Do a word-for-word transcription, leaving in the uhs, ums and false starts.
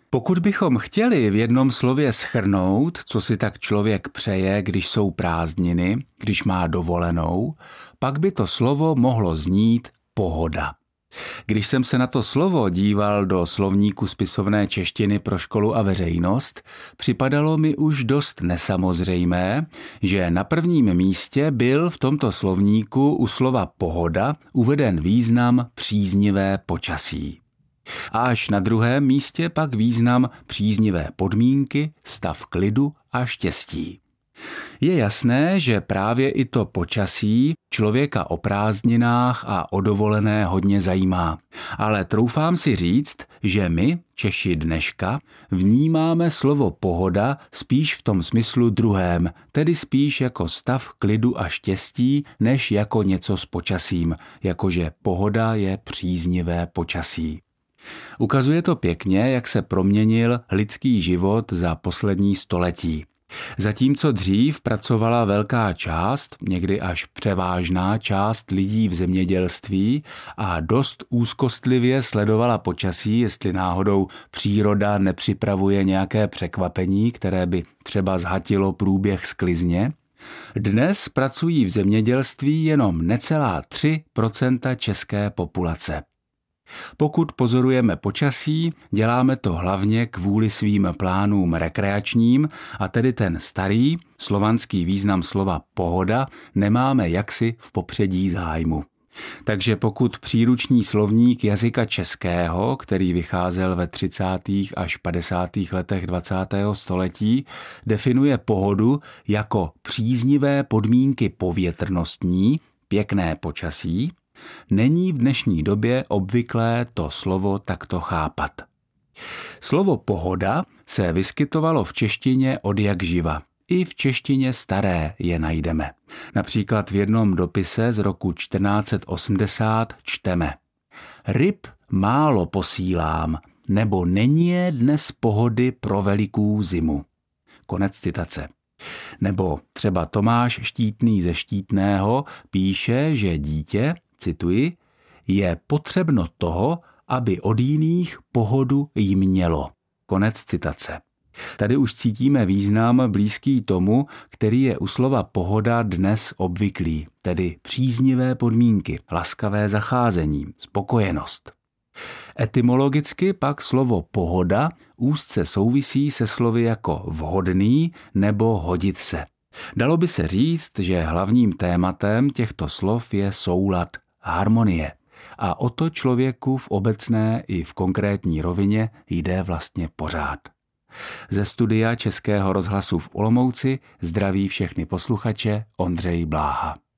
Pokud bychom chtěli v jednom slově shrnout, co si tak člověk přeje, když jsou prázdniny, když má dovolenou, pak by to slovo mohlo znít pohoda. Když jsem se na to slovo díval do slovníku spisovné češtiny pro školu a veřejnost, připadalo mi už dost nesamozřejmé, že na prvním místě byl v tomto slovníku u slova pohoda uveden význam příznivé počasí. A až na druhém místě pak význam příznivé podmínky, stav klidu a štěstí. Je jasné, že právě i to počasí člověka o prázdninách a o dovolené hodně zajímá. Ale troufám si říct, že my, Češi dneška, vnímáme slovo pohoda spíš v tom smyslu druhém, tedy spíš jako stav klidu a štěstí, než jako něco s počasím, jakože pohoda je příznivé počasí. Ukazuje to pěkně, jak se proměnil lidský život za poslední století. Zatímco dřív pracovala velká část, někdy až převážná část lidí v zemědělství a dost úzkostlivě sledovala počasí, jestli náhodou příroda nepřipravuje nějaké překvapení, které by třeba zhatilo průběh sklizně, dnes pracují v zemědělství jenom necelá tři procenta české populace. Pokud pozorujeme počasí, děláme to hlavně kvůli svým plánům rekreačním a tedy ten starý, slovanský význam slova pohoda nemáme jaksi v popředí zájmu. Takže pokud příruční slovník jazyka českého, který vycházel ve třicátých až padesátých letech dvacátého století, definuje pohodu jako příznivé podmínky povětrnostní, pěkné počasí, není v dnešní době obvyklé to slovo takto chápat. Slovo pohoda se vyskytovalo v češtině odjakživa. I v češtině staré je najdeme. Například v jednom dopise z roku čtrnáct set osmdesát čteme: Ryb málo posílám, nebo není je dnes pohody pro velikou zimu. Konec citace. Nebo třeba Tomáš Štítný ze Štítného píše, že dítě, cituji, je potřebno toho, aby od jiných pohodu jí mělo. Konec citace. Tady už cítíme význam blízký tomu, který je u slova pohoda dnes obvyklý, tedy příznivé podmínky, laskavé zacházení, spokojenost. Etymologicky pak slovo pohoda úzce souvisí se slovy jako vhodný nebo hodit se. Dalo by se říct, že hlavním tématem těchto slov je soulad, harmonie. A o to člověku v obecné i v konkrétní rovině jde vlastně pořád. Ze studia Českého rozhlasu v Olomouci zdraví všechny posluchače Ondřej Bláha.